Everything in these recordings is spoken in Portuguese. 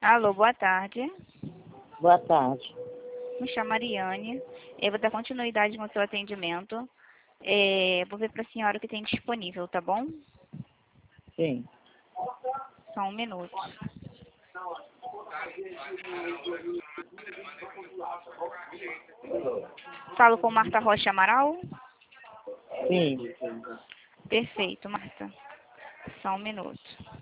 Alô, boa tarde. Boa tarde. Me chamo Ariane. Eu vou dar continuidade no seu atendimento. Vou ver para a senhora o que tem disponível, tá bom? Sim. Só um minuto. Falo com Marta Rocha Amaral? Sim. Perfeito, Marta. Só um minuto.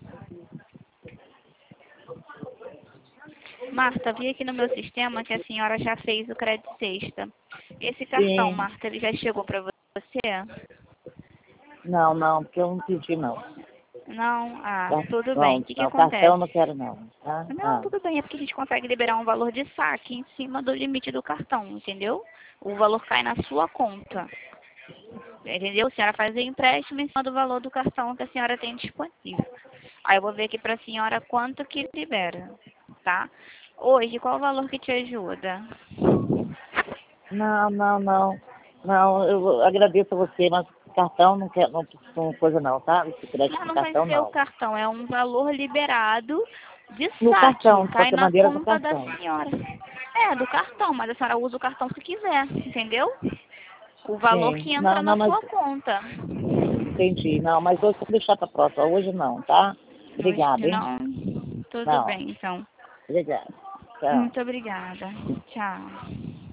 Marta, vi aqui no meu sistema que a senhora já fez o crédito sexta. Esse cartão, Sim. Marta, ele já chegou para você? Não, porque eu não pedi não. Não? Ah, Tá? tudo bem. O Bom, que não, cartão acontece? eu não quero não, tá? Não, tudo bem, é porque a gente consegue liberar um valor de saque em cima do limite do cartão, entendeu? O valor cai na sua conta, entendeu? A senhora faz o empréstimo em cima do valor do cartão que a senhora tem disponível. Aí eu vou ver aqui pra senhora quanto que libera, tá? Hoje, qual o valor que te ajuda? Não, eu agradeço a você, mas cartão não quero, não coisa não, tá? Esse crédito Mas no não vai cartão ser o não. cartão, é um valor liberado de No saque, cartão, de cai qualquer na maneira no conta da cartão. senhora. É, do cartão, mas a senhora usa o cartão se quiser, entendeu? O valor Sim. que entra na Mas sua conta. entendi. Não, mas hoje vou deixar pra próxima. Hoje não, tá? Hoje Obrigada, hein? não. Tudo Não. bem, então. Obrigada. Tchau. Muito obrigada. Tchau.